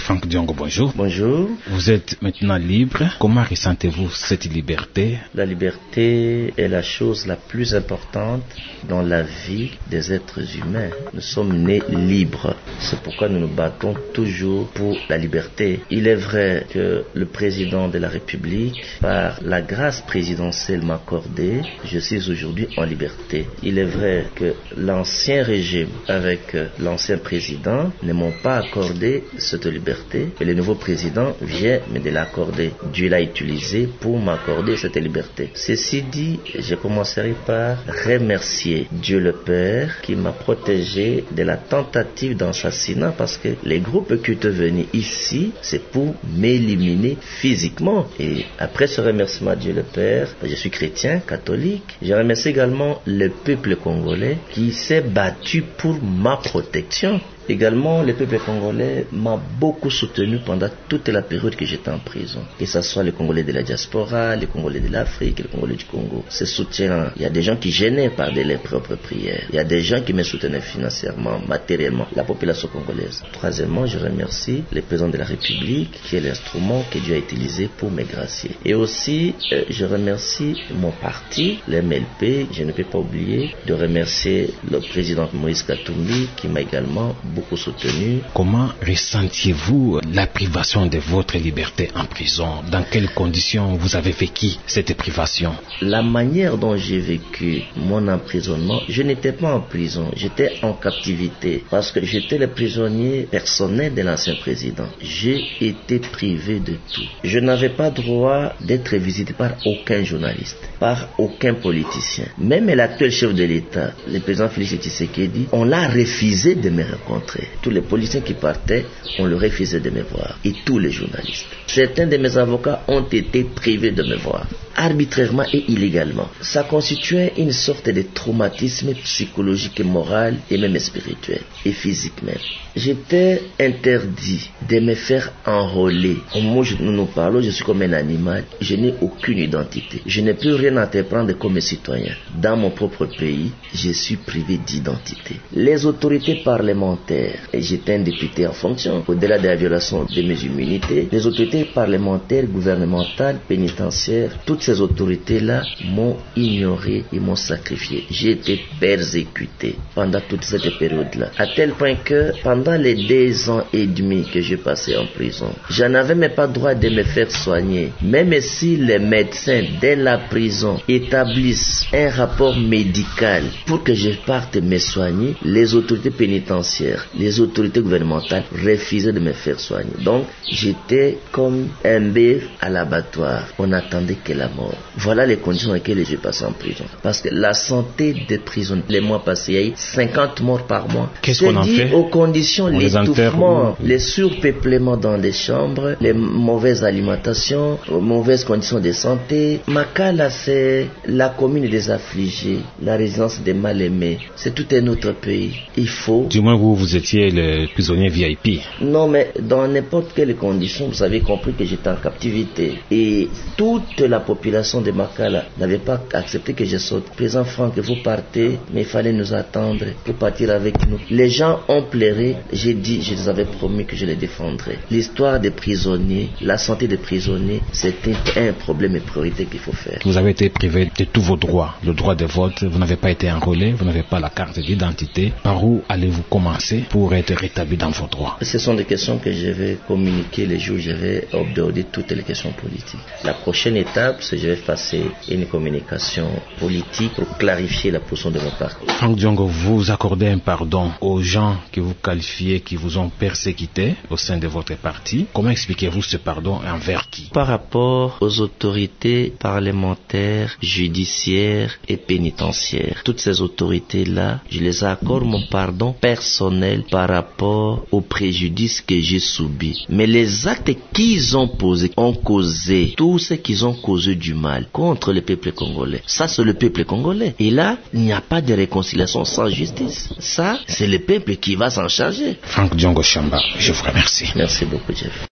Franck Diongo, bonjour. Bonjour. Vous êtes maintenant libre. Comment ressentez-vous cette liberté? La liberté est la chose la plus importante dans la vie des êtres humains. Nous sommes nés libres. C'est pourquoi nous nous battons toujours pour la liberté. Il est vrai que le président de la République, par la grâce présidentielle m'a accordé, je suis aujourd'hui en liberté. Il est vrai que l'ancien régime avec l'ancien président ne m'ont pas accordé cette liberté et le nouveau président vient de l'accorder. Dieu l'a utilisé pour m'accorder cette liberté. Ceci dit, je commencerai par remercier Dieu le Père qui m'a protégé de la tentative d'assassinat parce que les groupes qui étaient venus ici, c'est pour m'éliminer physiquement. Et après ce remerciement à Dieu le Père, je suis chrétien, catholique. Je remercie également le peuple congolais qui s'est battu pour ma protection. Également, le peuple congolais m'a beaucoup soutenu pendant toute la période que j'étais en prison. Que ce soit les Congolais de la diaspora, les Congolais de l'Afrique, les Congolais du Congo. Ce soutien, il y a des gens qui gênaient par de leurs propres prières. Il y a des gens qui me soutenaient financièrement, matériellement, la population congolaise. Troisièmement, je remercie le président de la République, qui est l'instrument que Dieu a utilisé pour me gracier. Et aussi, je remercie mon parti, l'MLP. Je ne peux pas oublier de remercier le président Moïse Katumbi, qui m'a également beaucoup soutenu. Comment ressentiez-vous la privation de votre liberté en prison? Dans quelles conditions vous avez vécu cette privation? La manière dont j'ai vécu mon emprisonnement, je n'étais pas en prison, j'étais en captivité parce que j'étais le prisonnier personnel de l'ancien président. J'ai été privé de tout. Je n'avais pas droit d'être visité par aucun journaliste, par aucun politicien. Même l'actuel chef de l'État, le président Félix Tshisekedi, on l'a refusé de me rencontrer. Tous les policiers qui partaient, on leur refusait de me voir. Et tous les journalistes. Certains de mes avocats ont été privés de me voir, arbitrairement et illégalement. Ça constituait une sorte de traumatisme psychologique et moral et même spirituel et physique même. J'étais interdit de me faire enrôler. Au moment où nous parlons, je suis comme un animal. Je n'ai aucune identité. Je ne peux rien entreprendre comme citoyen. Dans mon propre pays, je suis privé d'identité. Les autorités parlementaires, et j'étais un député en fonction, au-delà de la violation de mes immunités, les autorités parlementaires, gouvernementales, pénitentiaires, toutes ces autorités-là m'ont ignoré et m'ont sacrifié. J'ai été persécuté pendant toute cette période-là. À tel point que pendant les 2 ans et demi que j'ai passé en prison, je n'avais même pas le droit de me faire soigner. Même si les médecins de la prison établissent un rapport médical pour que je parte me soigner, les autorités pénitentiaires, les autorités gouvernementales refusaient de me faire soigner. Donc, j'étais comme un bœuf à l'abattoir. On attendait que la mort. Voilà les conditions dans lesquelles j'ai passé en prison. Parce que la santé des prisonniers, les mois passés, il y a eu 50 morts par mois. Qu'est-ce qu'on en fait? Aux conditions, l'étouffement, les surpeuplements dans les chambres, les mauvaises alimentations, les mauvaises conditions de santé. Makala, c'est la commune des affligés, la résidence des mal-aimés. C'est tout un autre pays. Il faut... Du moins, vous étiez le prisonnier VIP. Non, mais dans n'importe quelle condition, vous avez compris que j'étais en captivité. Et toute la population de Makala n'avait pas accepté que je sorte. Président Franck, vous partez, mais il fallait nous attendre pour partir avec nous. Les gens ont pleuré. J'ai dit, je les avais promis que je les défendrais. L'histoire des prisonniers, la santé des prisonniers, c'était un problème et priorité qu'il faut faire. Vous avez été privé de tous vos droits. Le droit de vote, vous n'avez pas été enrôlé, vous n'avez pas la carte d'identité. Par où allez-vous commencer pour être rétabli dans vos droits? Ce sont des questions que je vais communiquer les jours où je vais aborder toutes les questions politiques. La prochaine étape, c'est que je vais passer une communication politique pour clarifier la position de mon parti. Franck Diongo, vous accordez un pardon aux gens que vous qualifiez, qui vous ont persécuté au sein de votre parti. Comment expliquez-vous ce pardon envers qui? Par rapport aux autorités parlementaires, judiciaires et pénitentiaires. Toutes ces autorités-là, je les accorde mon pardon personnel par rapport aux préjudices que j'ai subis. Mais les actes qu'ils ont posés ont causé, tout ce qu'ils ont causé du mal contre le peuple congolais. Ça, c'est le peuple congolais. Et là, il n'y a pas de réconciliation sans justice. Ça, c'est le peuple qui va s'en charger. Franck Diongo Chamba, je vous remercie. Merci beaucoup, Jeff.